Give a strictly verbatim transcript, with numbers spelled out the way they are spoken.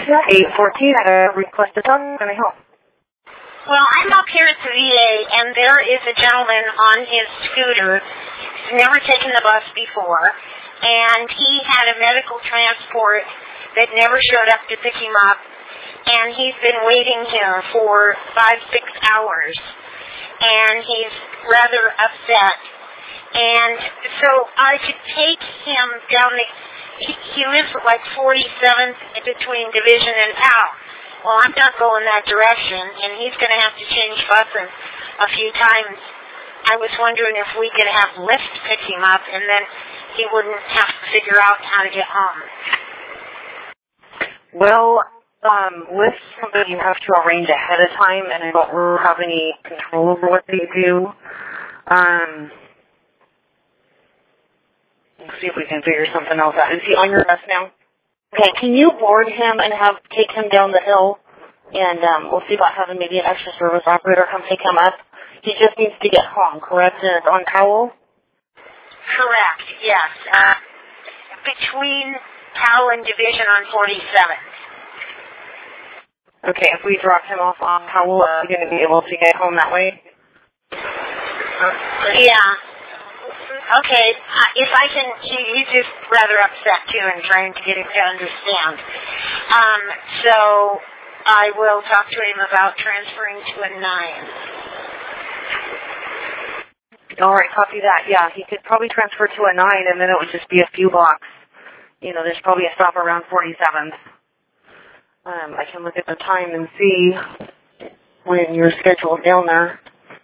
eight fourteen, uh, request a tongue, can I help? Well, I'm up here at the V A, and there is a gentleman on his scooter. He's never taken the bus before, and he had a medical transport that never showed up to pick him up, and he's been waiting here for five, six hours, and he's rather upset. And so I could take him down the, he, he lives at like forty-seventh between Division and Powell. Well, I'm not going that direction, and he's going to have to change buses a few times. I was wondering if we could have Lyft pick him up, and then he wouldn't have to figure out how to get home. Well, um, Lyft is something you have to arrange ahead of time, and I don't really have any control over what they do. Um, let's see if we can figure something else out. Is he on your bus now? Okay, can you board him and have take him down the hill, and um, we'll see about having maybe an extra service operator come pick him up. He just needs to get home, correct? And it's on Powell? Correct, yes. Uh, between Powell and Division on forty-seventh. Okay, if we drop him off on Powell, are we going to be able to get home that way? Uh, yeah. Okay, uh, if I can, he, he's just rather upset too and trying to get him to understand. Um, so I will talk to him about transferring to a nine. All right, copy that. Yeah, he could probably transfer to a nine, and then it would just be a few blocks. You know, there's probably a stop around forty-seventh. Um, I can look at the time and see when you're scheduled down there.